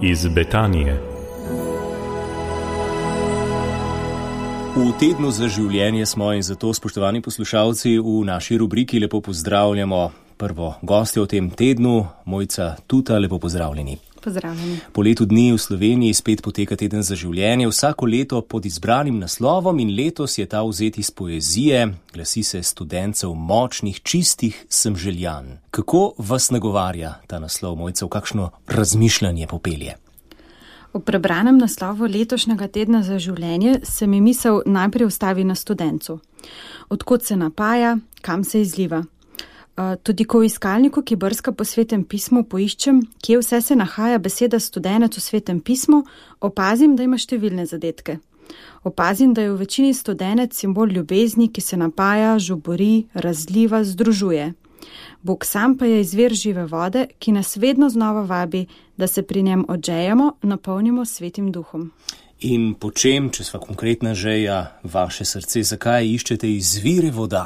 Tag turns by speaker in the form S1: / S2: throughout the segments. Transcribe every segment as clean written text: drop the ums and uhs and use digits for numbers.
S1: Iz Betanije.
S2: V tednu za življenje smo in zato, spoštovani poslušalci, v naši rubriki lepo pozdravljamo prvo gostjo v tem tednu, Mojca Tuta, lepo pozdravljeni.
S3: Pozdravljeni.
S2: Po letu dni v Sloveniji spet poteka teden za življenje, vsako leto pod izbranim naslovom in letos je ta vzet iz poezije, glasi se Studencev močnih, čistih sem željan. Kako vas nagovarja ta naslov, Mojca, v kakšno razmišljanje popelje?
S3: V prebranem naslovu letošnjega tedna za življenje se mi misel najprej ustavi na studencu. Odkot se napaja, kam se izliva. Tudi ko v iskalniku, ki brska po Svetem pismu, poiščem, kje vse se nahaja beseda studenec v Svetem pismu, opazim, da ima številne zadetke. Opazim, da je v večini studenec simbol ljubezni, ki se napaja, žubori, razliva, združuje. Bog sam pa je izvir žive vode, ki nas vedno znova vabi, da se pri njem odžejemo, napolnimo s Svetim duhom.
S2: In po čem, če sva konkretna žeja, vaše srce, zakaj iščete izvire voda?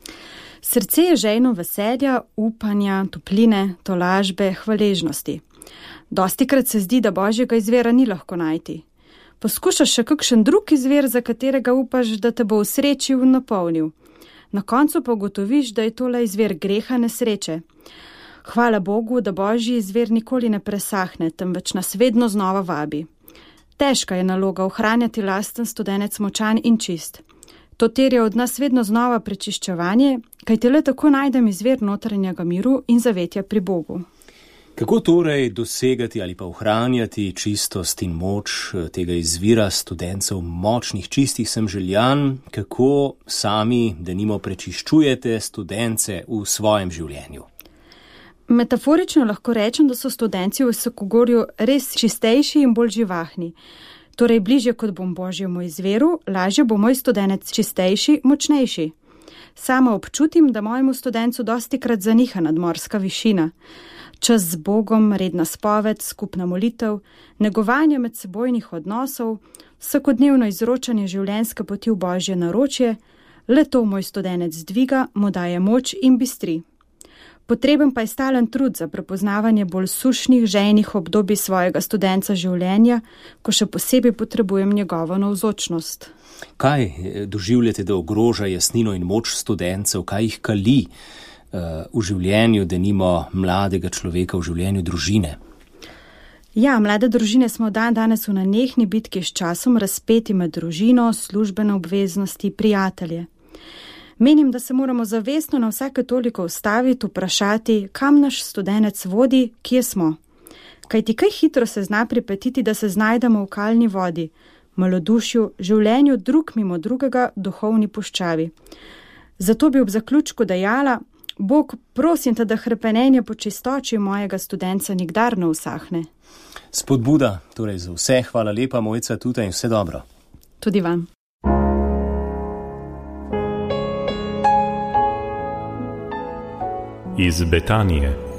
S3: Srce je žejno veselja, upanja, topline, tolažbe, hvaležnosti. Dostikrat se zdi, da Božjega izvira ni lahko najti. Poskušaš še kakšen drug izvir, za katerega upaš, da te bo usrečil in napolnil. Na koncu pa ugotoviš, da je tole izvir greha, nesreče. Hvala Bogu, da Božji izvir nikoli ne presahne, temveč nas vedno znova vabi. Težka je naloga ohranjati lasten studenec močan in čist. To terja od nas vedno znova prečiščevanje, kajti le tako najdem izvir notranjega miru in zavetja pri Bogu.
S2: Kako torej dosegati ali pa ohranjati čistost in moč tega izvira studencev močnih, čistih sem željan? Kako sami, denimo, prečiščujete studence v svojem življenju?
S3: Metaforično lahko rečem, da so studenci v Visokogorju res čistejši in bolj živahni. Torej, bližje kot bom Božjemu izviru, lažje bo moj studenec čistejši, močnejši. Sama občutim, da mojemu studencu dostikrat zaniha nadmorska višina. Čas z Bogom, redna spoved, skupna molitev, negovanje medsebojnih odnosov, vsakodnevno izročanje življenjske poti v Božje naročje, le to moj studenec dviga, mu daje moč in bistri. Potreben pa je stalen trud za prepoznavanje bolj sušnih, žejnih obdobij svojega studenca življenja, ko še posebej potrebujem njegovo navzočnost.
S2: Kaj doživljate, da ogroža jasnino in moč studencev, kaj jih kali v življenju, denimo mladega človeka, v življenju družine?
S3: Ja, mlade družine smo danes v nenehni bitki s časom, razpeti med družino, službene obveznosti, prijatelje. Menim, da se moramo zavestno na vsake toliko ustaviti, vprašati, kam naš studenec vodi, kje smo. Kajti kaj hitro se zna pripetiti, da se znajdemo v kalni vodi, malodušju, življenju drug mimo drugega, duhovni puščavi. Zato bi ob zaključku dejala: Bog, prosim te, da hrepenenje po čistoči mojega studenca nikdar ne usahne.
S2: Spodbuda torej za vse. Hvala lepa, Mojca Tuta, in vse dobro.
S3: Tudi vam.
S1: Iz Betanije.